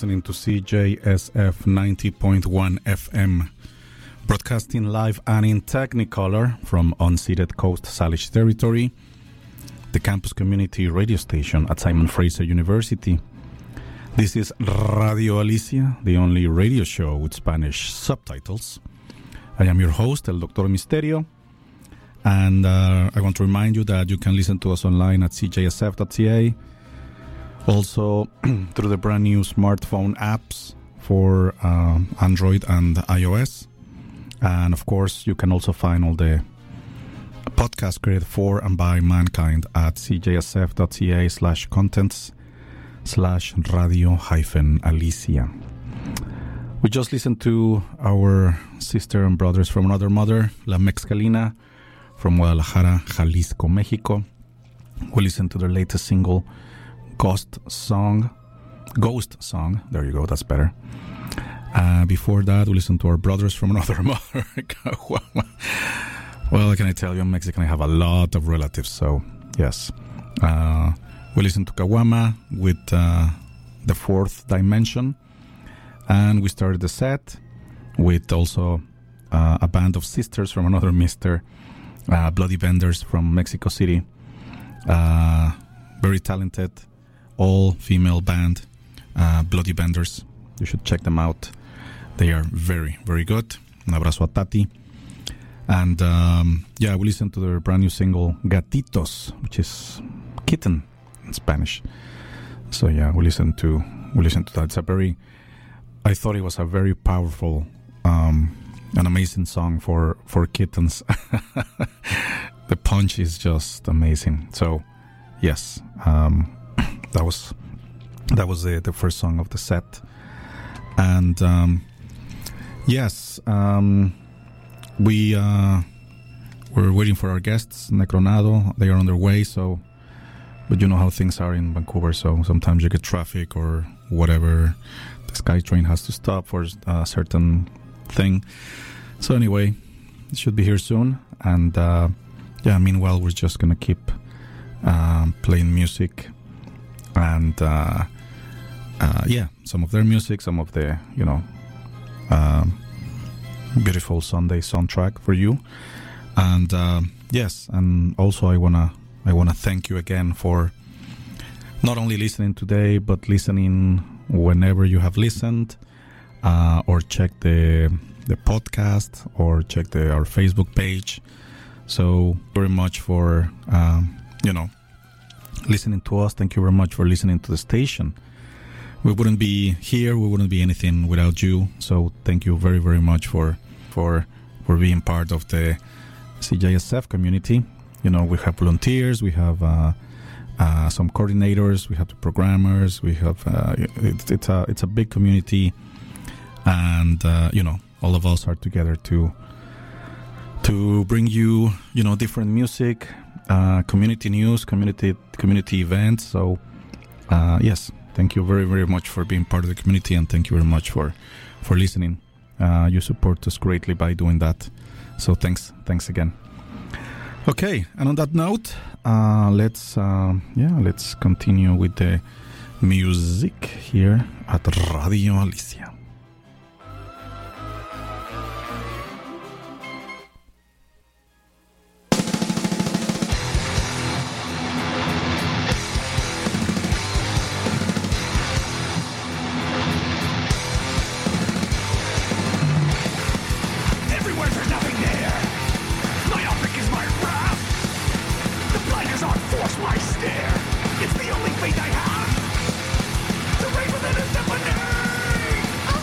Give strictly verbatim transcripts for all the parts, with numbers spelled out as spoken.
listening to C J S F ninety point one F M, broadcasting live and in Technicolor from unceded Coast Salish territory, the campus community radio station at Simon Fraser University. This is Radio Alicia, the only radio show with Spanish subtitles. I am your host, El Doctor Misterio, and uh, I want to remind you that you can listen to us online at c j s f dot c a, also through the brand new smartphone apps for uh, Android and iOS. And of course, you can also find all the podcasts created for and by mankind at c j s f dot c a slash contents slash radio hyphen Alicia. We just listened to our sister and brothers from another mother, La Mexcalina, from Guadalajara, Jalisco, Mexico. We listened to their latest single, Ghost Song. Ghost Song. There you go, that's better. Uh, before that, we listened to our brothers from another mother. Well, can I tell you, I'm Mexican. I have a lot of relatives, so yes. Uh, we listened to Kawama with uh, The Fourth Dimension. And we started the set with also uh, a band of sisters from another mister, uh, Bloody Vendors from Mexico City. Uh, very talented, all-female band, uh, Bloody Vendors. You should check them out. They are very, very good. Un abrazo a Tati. And um, yeah, we listened to their brand new single, Gatitos, which is kitten in Spanish. So yeah, we listened to we listened to that. It's a very, I thought it was a very powerful, um, an amazing song for, for kittens. The punch is just amazing. So yes, um, that was that was the, the first song of the set. And um, yes, um, we uh, we're waiting for our guests, Necronado. They are on their way. So, but you know how things are in Vancouver. So sometimes you get traffic or whatever. The SkyTrain has to stop for a certain thing. So anyway, it should be here soon. And uh, yeah, meanwhile, we're just gonna keep um, playing music and. Uh, Uh, yeah, some of their music, some of the, you know, um, beautiful Sunday soundtrack for you. And uh, yes, and also I wanna I wanna thank you again for not only listening today, but listening whenever you have listened, uh, or check the the podcast, or check the our Facebook page. So very much for um, you know, listening to us. Thank you very much for listening to the station. We wouldn't be here, we wouldn't be anything without you. So thank you very, very much for for for being part of the C J S F community. You know, we have volunteers, we have uh, uh, some coordinators, we have the programmers, we have uh, it, it's a it's a big community, and uh, you know, all of us are together to to bring you you know different music, uh, community news, community community events. So uh, yes. Thank you very, very much for being part of the community, and thank you very much for, for listening. Uh, you support us greatly by doing that. So thanks, thanks again. Okay, and on that note, uh, let's uh, yeah, let's continue with the music here at Radio Alicia. It's the only faith I have to raise within a symphony.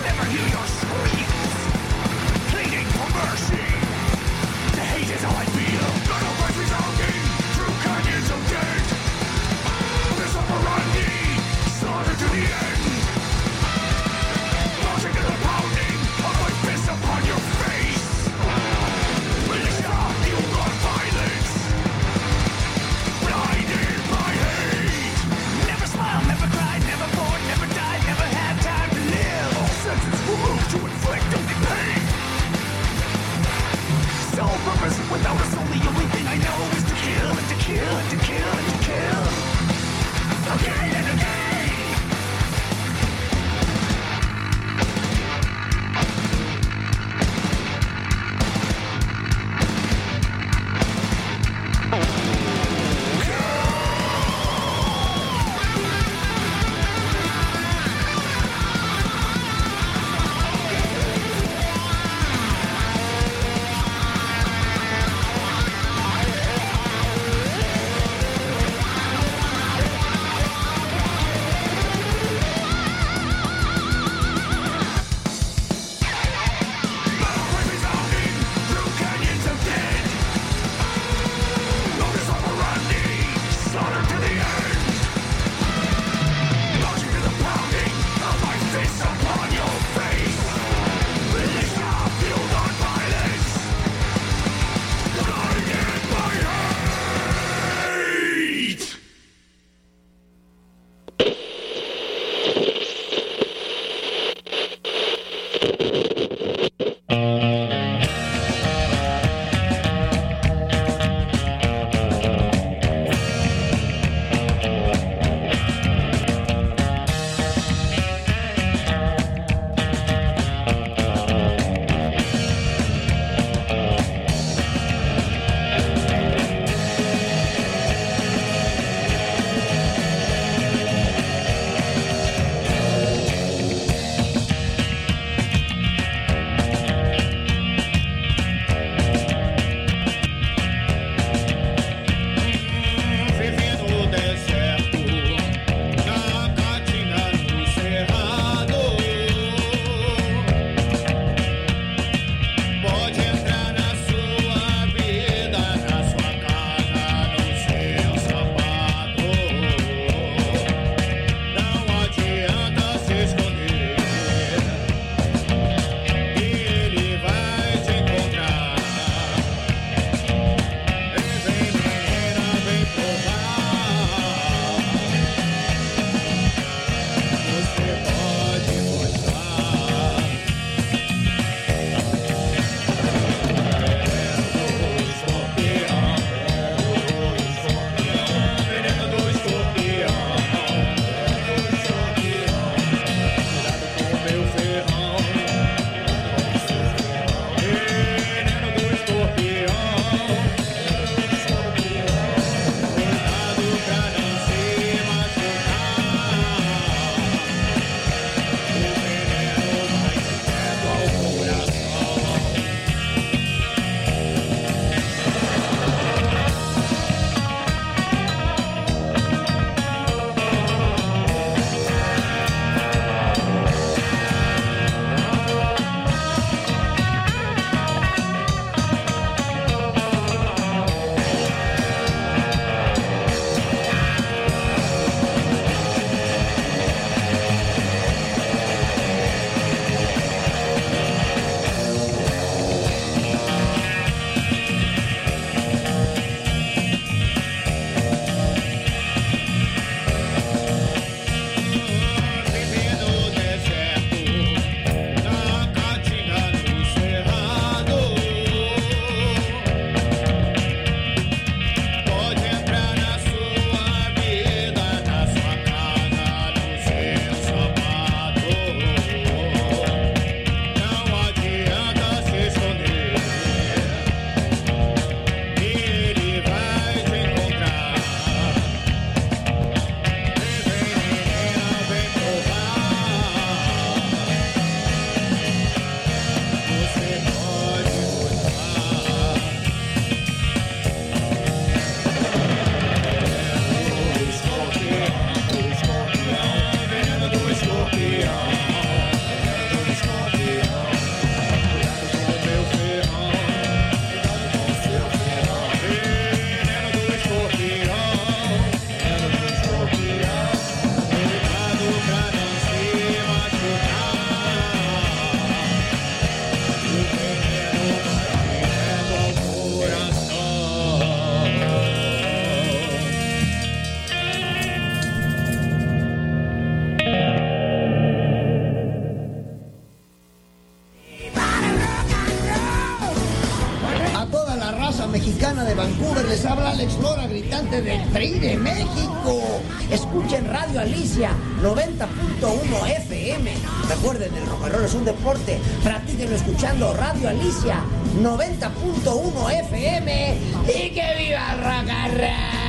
Mexicana de Vancouver, les habla Alex Lora, gritante del Tri de México. Escuchen Radio Alicia noventa punto uno F M. Recuerden, el rock and roll es un deporte. Practíquenlo escuchando Radio Alicia noventa punto uno F M. ¡Y que viva el rock and roll!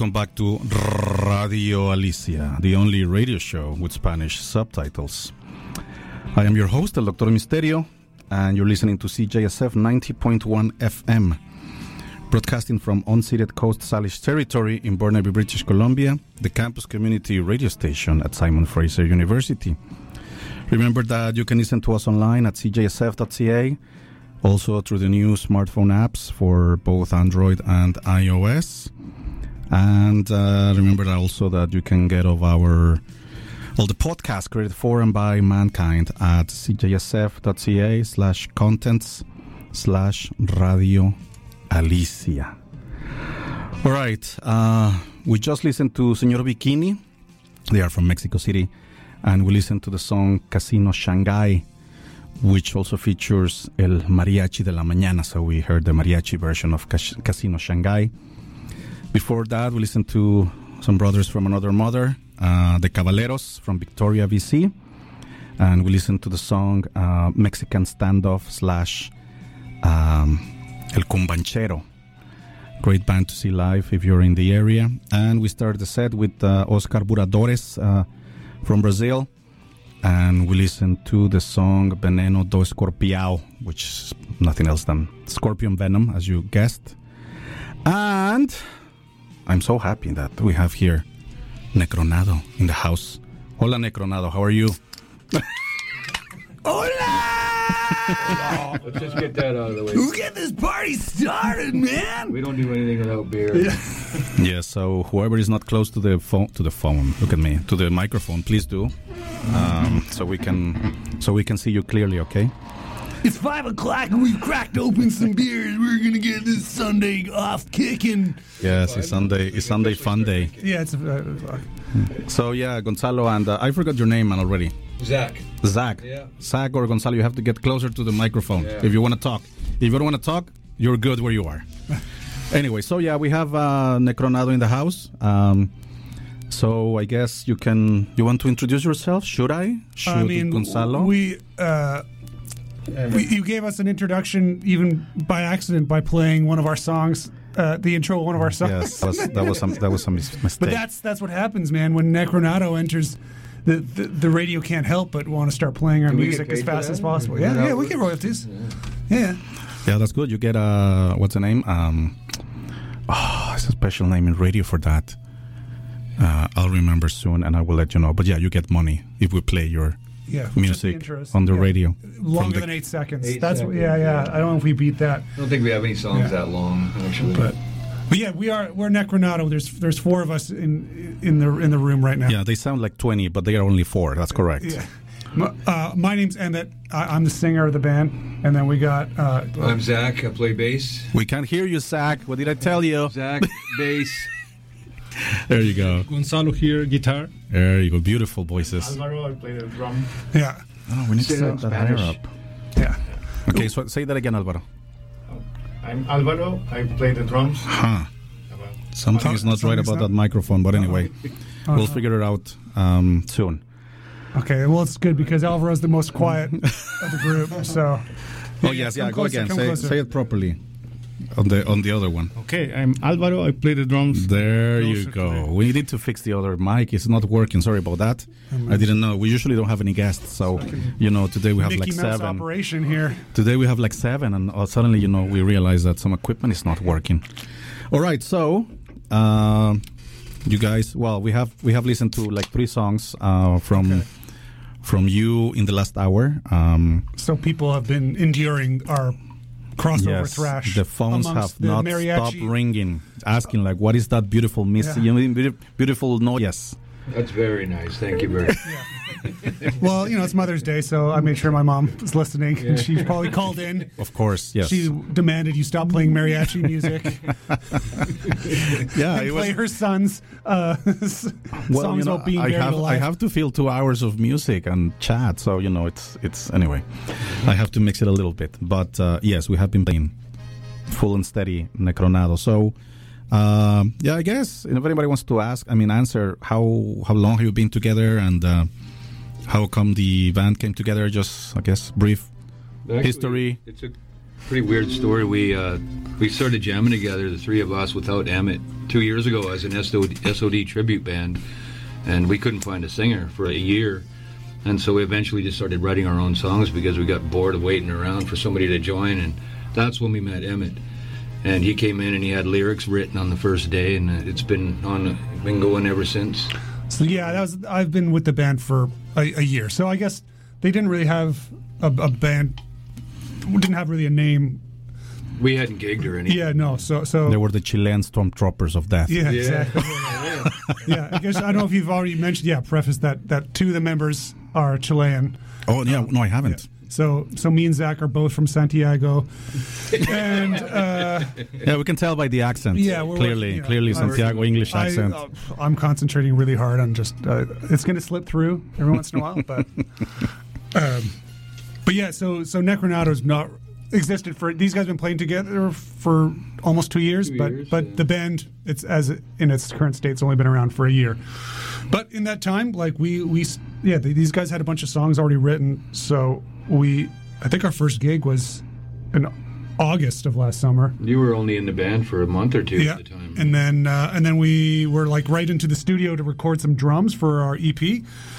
Welcome back to Radio Alicia, the only radio show with Spanish subtitles. I am your host, El Doctor Misterio, and you're listening to C J S F ninety point one F M, broadcasting from unceded Coast Salish territory in Burnaby, British Columbia, the campus community radio station at Simon Fraser University. Remember that you can listen to us online at c j s f dot c a, also through the new smartphone apps for both Android and iOS. And uh, remember that also that you can get of our all the podcasts created for and by mankind at c j s f dot c a slash contents slash radio Alicia. All right, uh, we just listened to Señor Bikini. They are from Mexico City, and we listened to the song Casino Shanghai, which also features El Mariachi de la Mañana. So we heard the mariachi version of Cas- Casino Shanghai. Before that, we listened to some brothers from another mother, uh, the Caballeros from Victoria, B C. And we listened to the song uh, Mexican Standoff slash um, El Cumbanchero. Great band to see live if you're in the area. And we started the set with uh, Oscar Buradores uh, from Brazil. And we listened to the song Veneno do Escorpião, which is nothing else than scorpion venom, as you guessed. And I'm so happy that we have here Necronado in the house. Hola, Necronado. How are you? Hola! Let's just get that out of the way. Who get this party started, man? We don't do anything without beer. Yeah. Yeah, so whoever is not close to the phone, to the phone, look at me, to the microphone, please do, um, so we can, so we can see you clearly. Okay. It's five o'clock and we've cracked open some beers. We're gonna get this Sunday off kicking. Yes, it's Sunday. It's Sunday fun day. Yeah, it's. Uh, so yeah, Gonzalo, and uh, I forgot your name, man, already. Zach. Zach. Yeah. Zach or Gonzalo, you have to get closer to the microphone yeah. if you want to talk. If you don't want to talk, you're good where you are. Anyway, so yeah, we have uh, Necronado in the house. Um, so I guess you can. You want to introduce yourself? Should I? Should I mean, Gonzalo? we. Uh, We, you gave us an introduction, even by accident, by playing one of our songs, uh, the intro of one of our songs. Yes, that was that was some that was some mistake. But that's that's what happens, man. When Necronado enters, the, the the radio can't help but want to start playing our Do we music get as paid for fast that? as possible. Is Yeah, that yeah, how we it get works? royalties. Yeah. Yeah, that's good. You get a what's the name? Um, oh, it's a special name in radio for that. Uh, I'll remember soon, and I will let you know. But yeah, you get money if we play your. Yeah, music intros. on the yeah. radio. Longer the, than eight seconds. Eight That's seconds. What, yeah, yeah. I don't know if we beat that. I don't think we have any songs Yeah. that long, actually. But, but yeah, we are. We're Necronado. There's there's four of us in in the in the room right now. Yeah, they sound like twenty, but they are only four. That's correct. Yeah. My, uh, my name's Emmett. I, I'm the singer of the band, and then we got. Uh, I'm Zach. I play bass. We can't hear you, Zach. What did I tell you? Zach, bass. There you go. Gonzalo here, guitar. There you go. Beautiful voices. Alvaro, I play the drum. yeah, Oh, we need Say to that set in that higher Spanish. up. yeah. Okay, so say that again, Alvaro. I'm Alvaro, I play the drums. Huh. Something is not right Something's about not- that microphone, but anyway, Uh-huh. we'll figure it out um, soon. Okay, well, it's good because Alvaro's the most quiet of the group. So. Oh yes, yeah. come Go closer, again. come Say, closer. say it properly. On the on the other one. Okay, I'm Alvaro, I play the drums. There you Closer, go. clear. We need to fix the other mic. It's not working. Sorry about that. I didn't know. We usually don't have any guests, so you know today we have Mickey like Mouse seven. operation here. Today we have like seven, and uh, suddenly you know we realize that some equipment is not working. All right, so uh, you guys, well, we have we have listened to like three songs uh, from Okay. from you in the last hour. Um, So people have been enduring our crossover yes, thrash. the phones amongst have the not mariachi. stopped ringing, asking like, "What is that beautiful misty, Yeah. you know, beauti- beautiful noise?" Yes. That's very nice. Thank you very much. Well, you know, it's Mother's Day, so I made sure my mom was listening, and she probably called in. Of course, yes. She demanded you stop playing mariachi music. yeah, and it play was. her son's uh, s- Well, songs you know, about being I buried have alive. I have to fill two hours of music and chat, so you know it's it's anyway. I have to mix it a little bit, but uh, yes, we have been playing full and steady Necronado. So um, yeah, I guess if anybody wants to ask, I mean, answer how how long have you been together and uh, how come the band came together? Just I guess brief Actually, history. It's a pretty weird story. We uh, we started jamming together, the three of us, without Emmett two years ago as an S O D, S O D tribute band, and we couldn't find a singer for a year. And so we eventually just started writing our own songs because we got bored of waiting around for somebody to join, and that's when we met Emmett. And he came in and he had lyrics written on the first day, and it's been on, been going ever since. So yeah, that was. I've been with the band for a, a year, so I guess they didn't really have a, a band. Didn't have really a name. We hadn't gigged or anything. Yeah, no. So so They were the Chilean stormtroopers of death. Yeah, Yeah. exactly. yeah, I guess I don't know if you've already mentioned. Yeah, preface that that two of the members are Chilean. Oh yeah, no, I haven't. So so me and Zach are both from Santiago, and uh, Yeah, we can tell by the accent. yeah, we're clearly, you know, clearly I- Santiago English I, accent. uh, I'm concentrating really hard on just. Uh, it's going to slip through every once in a while, but. Um, but yeah, so so Necronato's not existed for. These guys have been playing together for almost two years, Two but years, but yeah. the band, it's as it- in its current state, it's only been around for a year. But in that time, like we we s- yeah, th- these guys had a bunch of songs already written. So we, I think our first gig was in August of last summer. You were only in the band for a month or two Yeah, at the time. and then uh, and then we were like right into the studio to record some drums for our E P,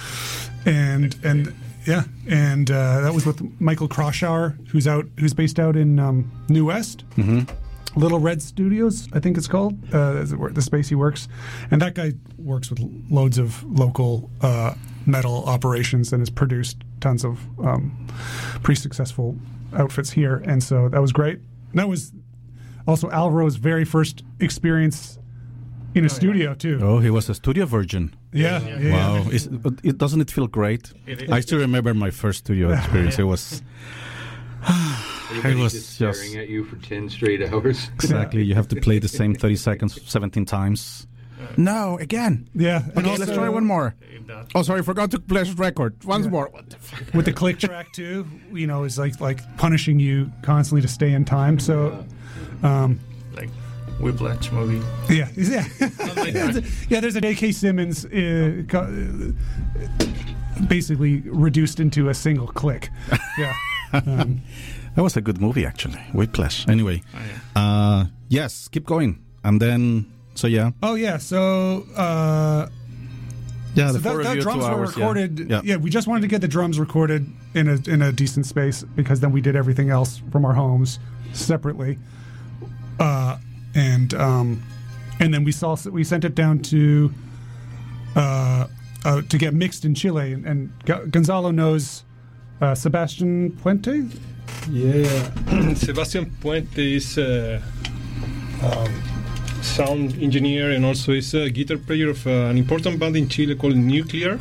and and yeah, and uh, that was with Michael Kroschauer, who's out, who's based out in um, New West, mm-hmm. Little Red Studios, I think it's called, uh, is it where- the space he works, and that guy works with loads of local uh, metal operations and has produced tons of um, pretty successful outfits here, and so that was great. And that was also Alvaro's very first experience in a studio too. Oh, he was a studio virgin. Yeah, yeah, yeah. Wow, Is, it doesn't it feel great? It is. I still remember my first studio experience. It was Everybody it was just staring just- at you for ten straight hours. exactly. You have to play the same thirty seconds seventeen times. No, again. Yeah, and Okay, let's try one more. That- Oh, sorry, forgot to play record. Once more. What the fuck? with the click track too, you know, is like like punishing you constantly to stay in time. So, um, like Whiplash movie. yeah, yeah, like that. yeah. There's a J K. Simmons, uh, co- uh, basically reduced into a single click. Yeah. Um, That was a good movie, actually. Whiplash. Anyway, Oh, uh, yes, keep going. And then, so yeah. oh yeah. So. Uh, Yeah, So the that, four of that you, drums two were hours. yeah. recorded. Yeah. Yeah. we just wanted to get the drums recorded in a in a decent space because then we did everything else from our homes separately. Uh, and um, and then we saw we sent it down to uh, uh, to get mixed in Chile. And, and G- Gonzalo knows uh, Sebastian Puente. Yeah, Sebastian Puente is a um, sound engineer and also is a guitar player of uh, an important band in Chile called Nuclear.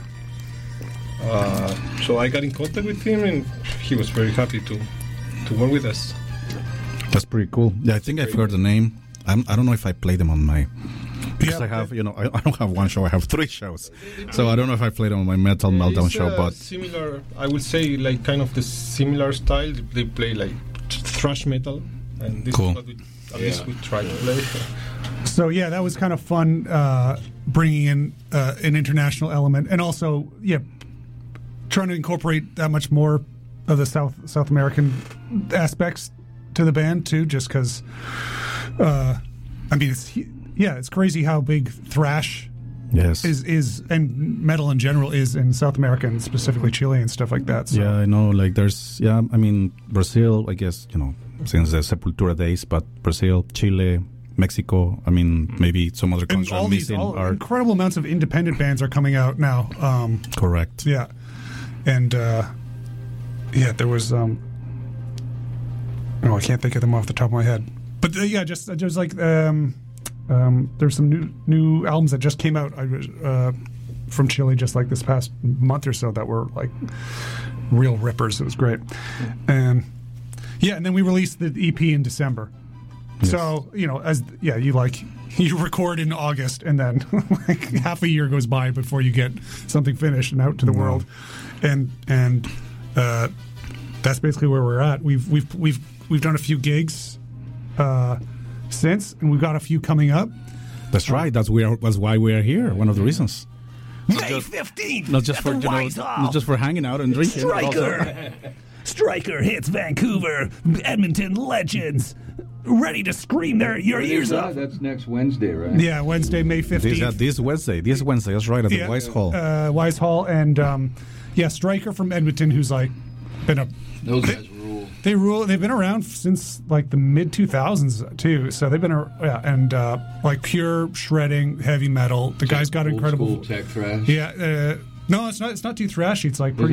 Uh, so I got in contact with him and he was very happy to, to work with us. That's pretty cool. Yeah, I think I've heard the name. I'm, I don't know if I play them on my... Because Yeah. I have, you know, I, I don't have one show, I have three shows. So I don't know if I played them on my Metal Meltdown It's, show, uh, but... similar, I would say like kind of the similar style. They play like thrash metal and this Cool. is what we, at least we try to play. So yeah, that was kind of fun, uh, bringing in uh, an international element, and also yeah, trying to incorporate that much more of the South South American aspects to the band too. Just because, uh, I mean, it's yeah, it's crazy how big thrash Yes. is is and metal in general is in South America and specifically Chile and stuff like that. So. Yeah, I know. Like, there's, yeah, I mean, Brazil, I guess, you know, since the Sepultura days, but Brazil, Chile, Mexico, I mean, maybe some other And countries all are these missing all are incredible amounts of independent bands are coming out now. Um, correct. Yeah, and uh, yeah, there was. Um, oh, I can't think of them off the top of my head. But uh, yeah, just uh, just like um, um, there's some new new albums that just came out I, was, uh, from Chile just like this past month or so that were like real rippers. It was great, and yeah, and then we released the E P in December. Yes. So you know, as yeah, you like you record in August, and then like half a year goes by before you get something finished and out to the Wow. world, and and uh, that's basically where we're at. We've we've we've we've done a few gigs uh, since, and we've got a few coming up. That's right. That's we are. That's why we are here. One of the reasons. May fifteenth. Not just at for the you know, White Hall. not just for hanging out and drinking. but also- Striker. Striker hits Vancouver, Edmonton legends, ready to scream their your When ears is that? off. That's next Wednesday, right? Yeah, Wednesday, May This, uh, fifteenth. this Wednesday. This Wednesday. That's right, at the Yeah, Wise Hall. Uh, Wise Hall, and um, yeah, Striker from Edmonton, who's like been a Those guys rule. they rule. They've been around since like the mid two thousands too. So they've been a, yeah, and uh, like pure shredding heavy metal. The guy's got Old incredible. school tech thrash. Yeah, uh, no, it's not. It's not too thrashy. It's like Is